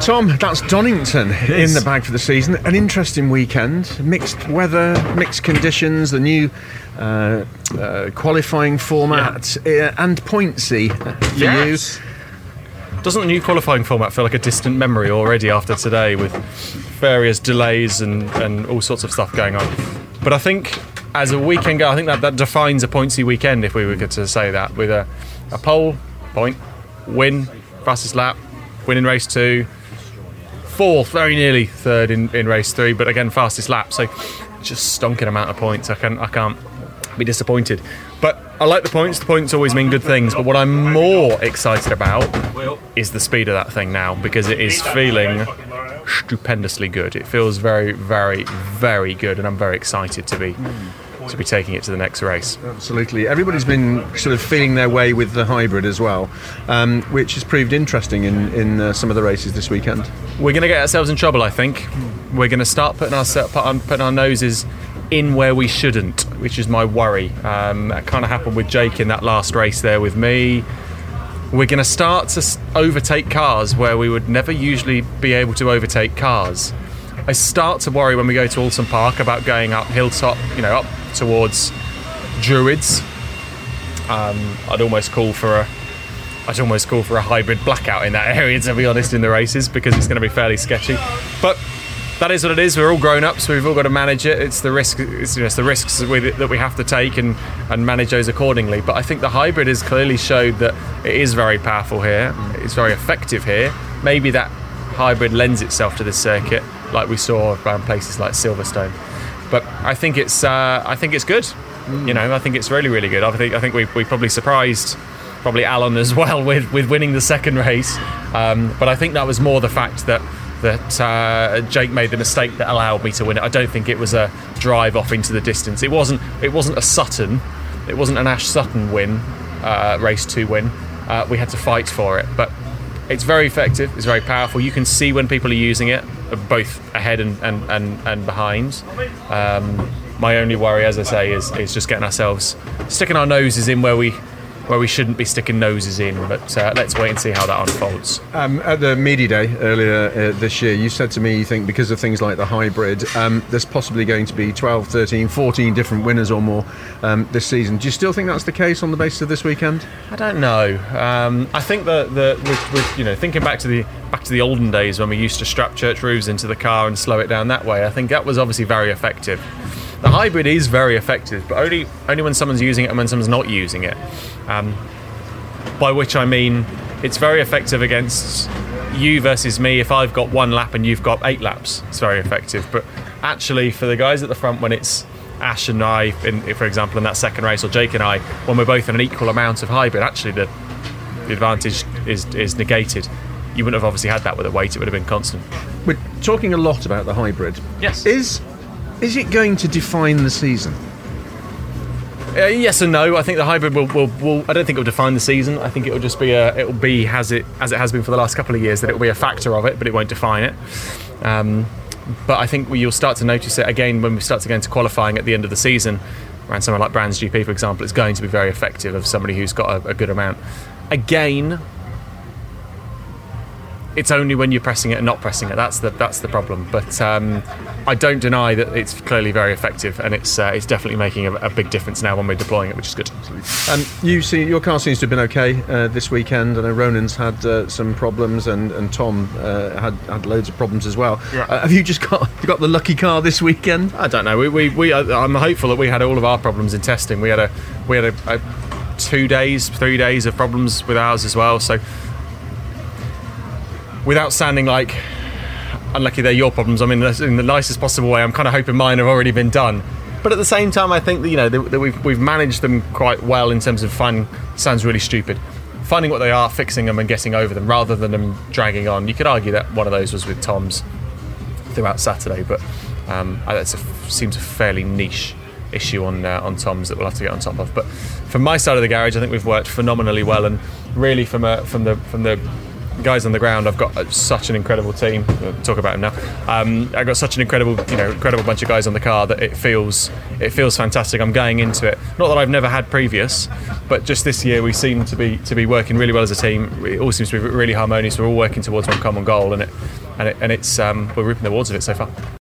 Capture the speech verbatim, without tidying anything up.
Tom, that's Donington in the bag for the season. An interesting weekend, mixed weather, mixed conditions, the new uh, uh, qualifying format, yeah. uh, and pointsy for yes. you. Doesn't the new qualifying format feel like a distant memory already after today, with various delays and, and all sorts of stuff going on? But I think as a weekend go, I think that, that defines a pointsy weekend, if we were to say that, with a, a pole, point, win, fastest lap, win in race two, fourth, very nearly third in, in race three, but again fastest lap, so just stonking amount of points. I can I can't be disappointed. But I like the points. The points always mean good things. But what I'm more excited about is the speed of that thing now, because it is feeling stupendously good. It feels very, very, very good, and I'm very excited to be to be taking it to the next race. Absolutely. Everybody's been sort of feeling their way with the hybrid as well, um, which has proved interesting in, in uh, some of the races this weekend. We're going to get ourselves in trouble, I think. We're going to start putting our, putting our noses in where we shouldn't, which is my worry. Um, that kind of happened with Jake in that last race there with me. We're going to start to overtake cars where we would never usually be able to overtake cars. I start to worry when we go to Alton Park about going up Hilltop, you know, up towards Druids. Um, I'd almost call for a, I'd almost call for a hybrid blackout in that area, to be honest, in the races, because it's going to be fairly sketchy. But that is what it is. We're all grown up, so we've all got to manage it. It's the risk, it's, you know, it's the risks with it that we have to take and, and manage those accordingly. But I think the hybrid has clearly showed that it is very powerful here. It's very effective here. Maybe that hybrid lends itself to this circuit, like we saw around places like Silverstone. But I think it's uh, I think it's good. Mm. You know, I think it's really, really good. I think I think we we probably surprised probably Alan as well with, with winning the second race. Um, but I think that was more the fact that that uh, Jake made the mistake that allowed me to win it. I don't think it was a drive off into the distance. It wasn't it wasn't a Sutton. It wasn't an Ash Sutton win, uh, race two win. Uh, we had to fight for it. But it's very effective, it's very powerful. You can see when people are using it, both ahead and, and, and, and behind. Um, my only worry, as I say, is, is just getting ourselves, sticking our noses in where we where we shouldn't be sticking noses in. But uh, let's wait and see how that unfolds. Um, at the media day earlier uh, this year, you said to me you think because of things like the hybrid, um, there's possibly going to be twelve, thirteen, fourteen different winners or more um, this season. Do you still think that's the case on the basis of this weekend? I don't know. Um, I think that the with, with you know thinking back to the back to the olden days when we used to strap church roofs into the car and slow it down that way, I think that was obviously very effective. The hybrid is very effective, but only only when someone's using it and when someone's not using it. Um, by which I mean it's very effective against you versus me. If I've got one lap and you've got eight laps, it's very effective. But actually, for the guys at the front, when it's Ash and I, in, for example, in that second race, or Jake and I, when we're both in an equal amount of hybrid, actually the, the advantage is, is negated. You wouldn't have obviously had that with a weight; it would have been constant. We're talking a lot about the hybrid. Yes. Is is it going to define the season? Uh, yes and no. I think the hybrid will, will, will. I don't think it will define the season. I think it will just be a. It will be as it as it has been for the last couple of years. That it will be a factor of it, but it won't define it. Um, but I think you'll start to notice it again when we start to go into qualifying at the end of the season. Around somewhere like Brands G P, for example, it's going to be very effective of somebody who's got a, a good amount. Again, it's only when you're pressing it and not pressing it. That's the that's the problem. But um, I don't deny that it's clearly very effective, and it's uh, it's definitely making a, a big difference now when we're deploying it, which is good. Um, you see, your car seems to have been okay uh, this weekend. I know Ronan's had uh, some problems, and and Tom uh, had had loads of problems as well. Yeah. Uh, have you just got got the lucky car this weekend? I don't know. We we, we I'm hopeful that we had all of our problems in testing. We had a we had a, a two days, three days of problems with ours as well. So, without sounding like unlucky they're your problems, I mean in the nicest possible way, I'm kind of hoping mine have already been done. But at the same time, I think that, you know, that we've we've managed them quite well in terms of finding, sounds really stupid, finding what they are, fixing them and getting over them rather than them dragging on. You could argue that one of those was with Tom's throughout Saturday, but um, that seems a fairly niche issue on uh, on Tom's that we'll have to get on top of. But from my side of the garage, I think we've worked phenomenally well, and really from a, from the from the guys on the ground, I've got uh, such an incredible team. We'll talk about him now. Um, I've got such an incredible, you know, incredible bunch of guys on the car that it feels it feels fantastic. I'm going into it. Not that I've never had previous, but just this year we seem to be to be working really well as a team. It all seems to be really harmonious. We're all working towards one common goal, and it and it and it's um, we're reaping the rewards of it so far.